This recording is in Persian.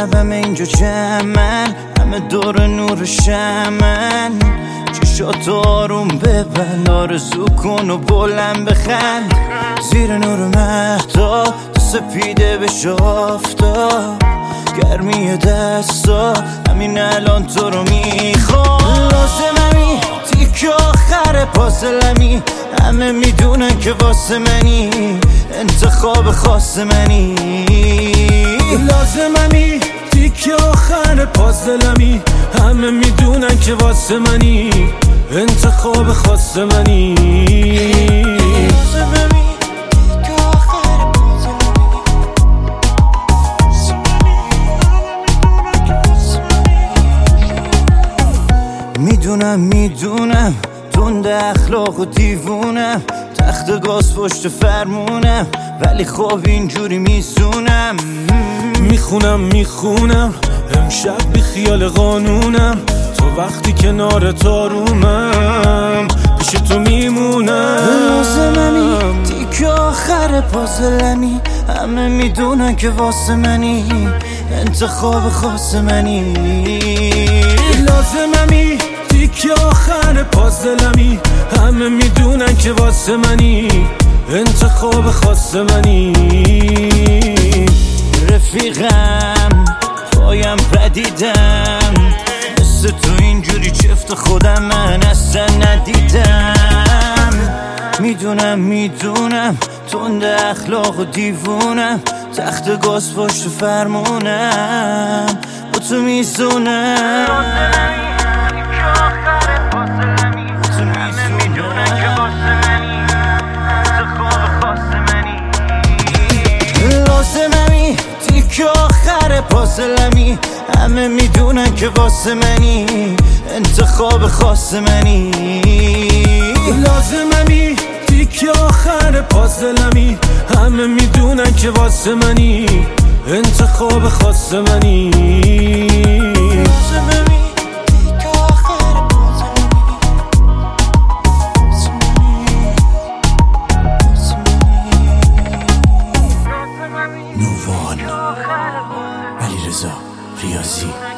شبم اینجا جمعن، همه دور نور شمن. چشات آروم ببند، آرزو کن و بلند بخند. زیر نور مهتاب تو سپیده بشه آفتاب، گرمی دستا همین الان تو رو میخوام. لازممی تیک آخر پازلمی، همه میدونن که واسه منی، انتخاب خاص منی. لازممی تیک آخر پازلمی، همه میدونن که واسه منی، انتخاب خاص منی. میدونم تند اخلاق و دیوونم، تخت گاز پشت فرمونم، ولی خب اینجوری میسونم. میخونم امشب بی خیال قانونم، تو وقتی کنار تارومم پیش تو میمونم. لازممی تیک آخر پازلمی، همه میدونن که واسه منی، انتخاب خاص منی. لازممی تیک آخر پازلمی، همه میدونن که واسه منی، انتخاب خاص منی. رفیقم پایم پدیدم، مثل تو اینجوری چفت خودم من اصلا ندیدم. میدونم تند اخلاق و دیوونم، تخت گاز پشت فرمونم، با تو میزونم. لازممی تیک آخر پازلمی، همه میدونن که واسه منی، انتخاب خاص منی. لازممی تیک آخر پازلمی، همه میدونن که واسه منی، انتخاب خاص منی. نووان علیرضا ریاضی.